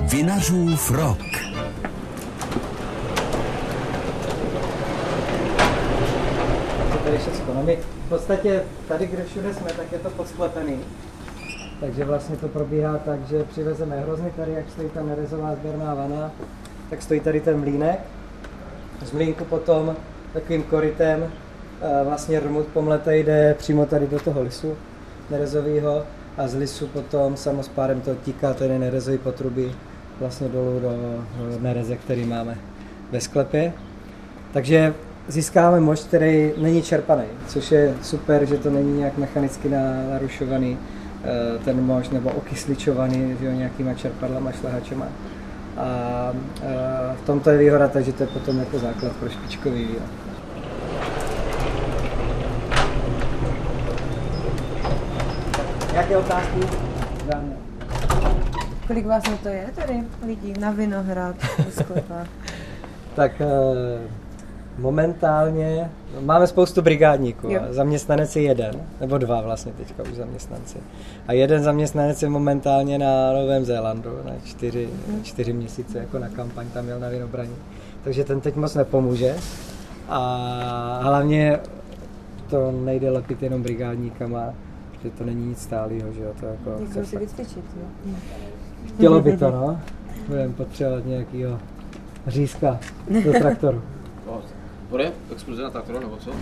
Vinařův rok. Tady všechno. No my v podstatě tady, kde všude jsme, tak je to podsklepený. Takže vlastně to probíhá tak, že přivezeme hrozny tady, jak stojí ta nerezová sběrná vana, tak stojí tady ten mlýnek. Z mlýnku potom takovým korytem vlastně rmut pomletej jde přímo tady do toho lisu nerezového a z lisu potom samospádem to tíká ten nerezový potrubí vlastně dolů do nereze, který máme ve sklepě. Takže získáváme mošt, který není čerpaný, což je super, že to není nějak mechanicky narušovaný ten mošt nebo okysličovaný nějakýma čerpadlama, šlehačema. A v tomto je výhoda, takže to je potom jako základ pro špičkový víno. Jaké otázky? Dáme. Kolik vlastně to je tady lidí na Vinohrad v sklepách? Tak momentálně máme spoustu brigádníků. Zaměstnanec je jeden, nebo dva vlastně teďka už zaměstnanci. A jeden zaměstnanec je momentálně na Novém Zélandu, na 4 měsíce jako na kampaň, tam jel na vinobraní. Takže ten teď moc nepomůže. A hlavně to nejde lepit jenom brigádníkama, protože to není nic stálého, že jo. To jako jak si vycvičit, jo? Chtělo by to, no. Budeme potřebovat nějakýho řízka do traktoru. Bude exkluze na traktoru, nebo co?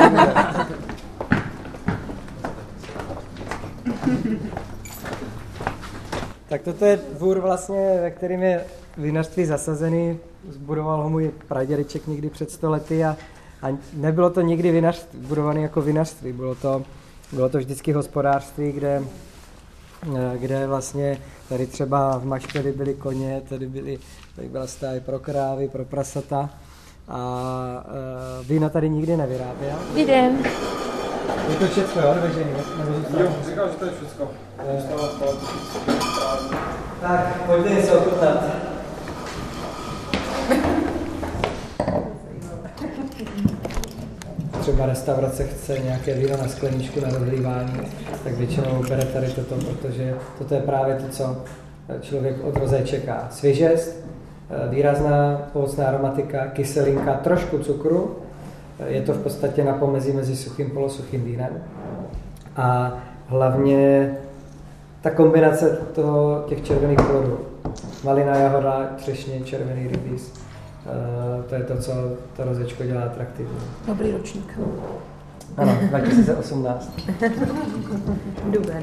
Tak toto je dvůr vlastně, ve kterém je vinařství zasazený. Zbudoval ho můj pradědeček někdy před 100 lety a nebylo to nikdy vinařství, budované jako vinařství. Bylo to vždycky hospodářství, kde vlastně tady třeba v Maštěli byly koně, tady byla stáj pro krávy, pro prasata a víno tady nikdy nevyráběl. Jdem. Je to všechno, jo? Jo, říkal, že to je všechno. Tak, pojďte se ochutnat. Třeba restaurace chce nějaké víno na skleničku na rozlívání, tak většinou bere tady toto, protože toto je právě to, co člověk od roze čeká. Svěžest, výrazná ovocná aromatika, kyselinka, trošku cukru. Je to v podstatě na pomezí mezi suchým a polosuchým vínem. A hlavně ta kombinace těch červených plodů. Malina, jahoda, třešně, červený rybíz. To je to, co to rozečko dělá atraktivní. Dobrý ročník. Ano, 2018. Duben.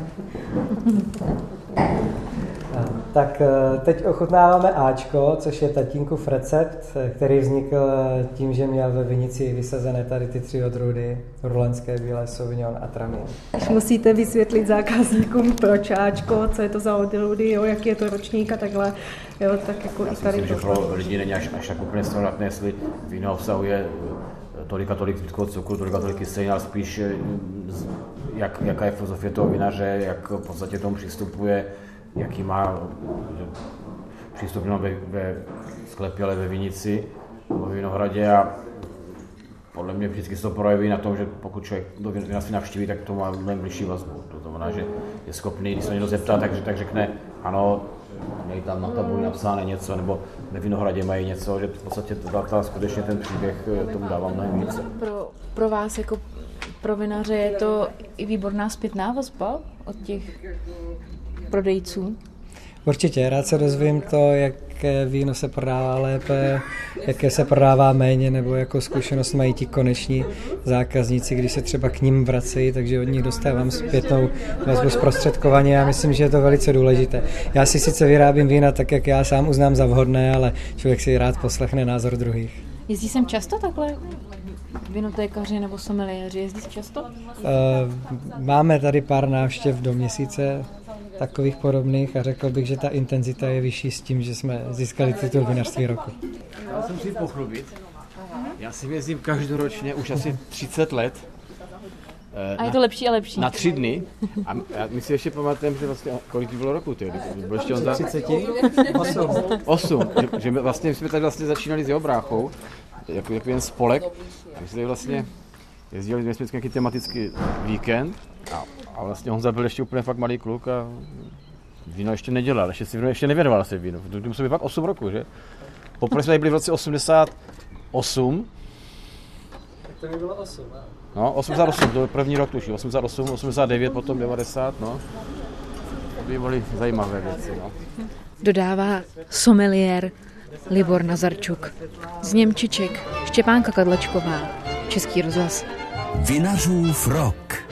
Tak teď ochutnáváme Ačko, což je tatínkův recept, který vznikl tím, že měl ve vinici vysazené tady ty 3 odrůdy, rulenské, bílé, sauvignon a tramín. Když musíte vysvětlit zákazníkům proč Ačko, co je to za odrůdy, jo, jaký je to ročník a takhle, jo, tak jako i tady. Já si myslím, že pro lidi není až tak úplně standardné, jestli víno obsahuje tolik a tolik zbytků cukru, tolik a tolik kyselin, ale spíš jaká je filozofie toho vinaře, jak v podstatě tomu přistupuje, jaký má přístup ve sklepě, ale ve vinici, ve vinohradě a podle mě vždycky se to projeví na tom, že pokud člověk do vinařství navštíví, tak to má mnohem blížší vazbu. To znamená, že je schopný, když se někdo zeptá, tak řekne ano, mají tam na tabuli napsáno něco, nebo ve vinohradě mají něco, že v podstatě skutečně ten příběh tomu dává mnohem víc. Pro vás jako pro vinaře je to i výborná zpětná vazba od těch prodejců? Určitě, rád se dozvím to, jaké víno se prodává lépe, jaké se prodává méně, nebo jakou zkušenost mají ti koneční zákazníci, když se třeba k ním vracejí, takže od nich dostávám zpětnou vazbu zprostředkovaně. Já myslím, že je to velice důležité. Já si sice vyrábím vína tak, jak já sám uznám za vhodné, ale člověk si rád poslechne názor druhých. Jezdí sem často takhle vinotékaři nebo someliéři? Jezdí často? Máme tady pár návštěv do měsíce, takových podobných a řekl bych, že ta intenzita je vyšší s tím, že jsme získali titul vinařství roku. Já jsem si pochlubit. Já si jezdím každoročně už asi 30 let. A je to lepší a lepší. Na 3 dny. A my si ještě pamatujeme, že vlastně, kolik bylo roku, ty? Byl ještě on za 30? 8. Že my jsme tady vlastně začínali s jeho bráchou, jako jen spolek. My jsme vlastně jezdili jsme nějaký tematický víkend a vlastně Honza byl ještě úplně fakt malý kluk a Víno ještě nedělal, ještě nevěnoval se vínu. To musí být pak 8 roku, že? Poprvé jsme byli v roce 88. Tak to by bylo 8, ne? No, 88, to byl první rok tuší, 88, 89, potom 90, no. To by byly zajímavé věci, no. Dodává sommeliér Libor Nazarčuk. Z Němčiček Štěpánka Kadlečková, Český rozhlas. Vinařův rok.